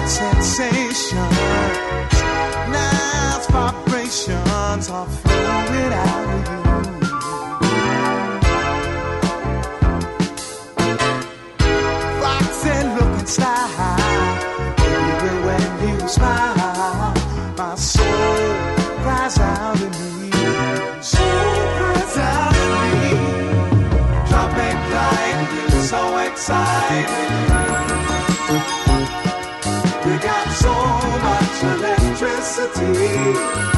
Sensations, nice vibrations are flowing out of you. Foxy looking style, even when you smile, my soul cries out in me. Soul cries out in me. Trumpet flight, so exciting. We got so much electricity.